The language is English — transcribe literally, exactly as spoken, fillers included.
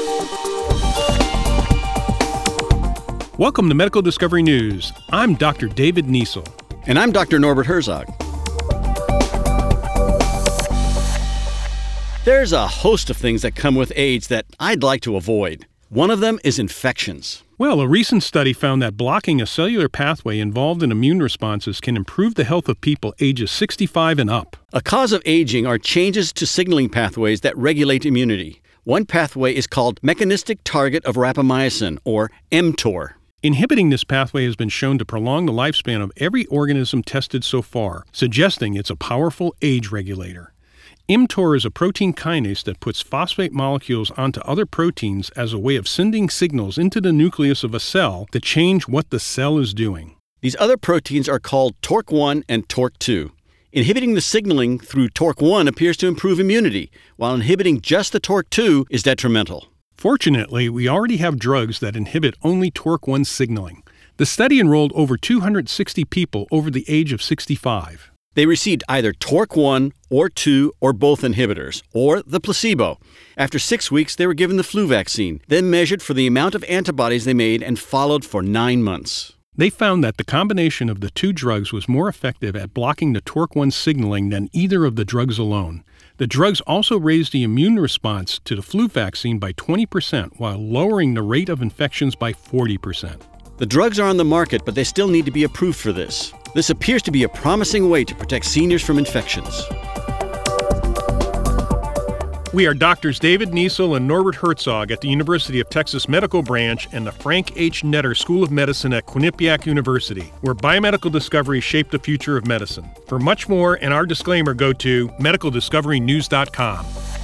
Welcome to Medical Discovery News. I'm Doctor David Niesel. And I'm Doctor Norbert Herzog. There's a host of things that come with AIDS that I'd like to avoid. One of them is infections. Well, a recent study found that blocking a cellular pathway involved in immune responses can improve the health of people ages sixty-five and up. A cause of aging are changes to signaling pathways that regulate immunity. One pathway is called mechanistic target of rapamycin, or mTOR. Inhibiting this pathway has been shown to prolong the lifespan of every organism tested so far, suggesting it's a powerful age regulator. mTOR is a protein kinase that puts phosphate molecules onto other proteins as a way of sending signals into the nucleus of a cell to change what the cell is doing. These other proteins are called T O R C one and T O R C two. Inhibiting the signaling through T O R C one appears to improve immunity, while inhibiting just the T O R C two is detrimental. Fortunately, we already have drugs that inhibit only T O R C one signaling. The study enrolled over two hundred sixty people over the age of sixty-five. They received either T O R C one or two or both inhibitors, or the placebo. After six weeks, they were given the flu vaccine, then measured for the amount of antibodies they made and followed for nine months. They found that the combination of the two drugs was more effective at blocking the T O R C one signaling than either of the drugs alone. The drugs also raised the immune response to the flu vaccine by twenty percent while lowering the rate of infections by forty percent. The drugs are on the market, but they still need to be approved for this. This appears to be a promising way to protect seniors from infections. We are Doctors David Niesel and Norbert Herzog at the University of Texas Medical Branch and the Frank H. Netter School of Medicine at Quinnipiac University, where biomedical discoveries shape the future of medicine. For much more and our disclaimer, go to medical discovery news dot com.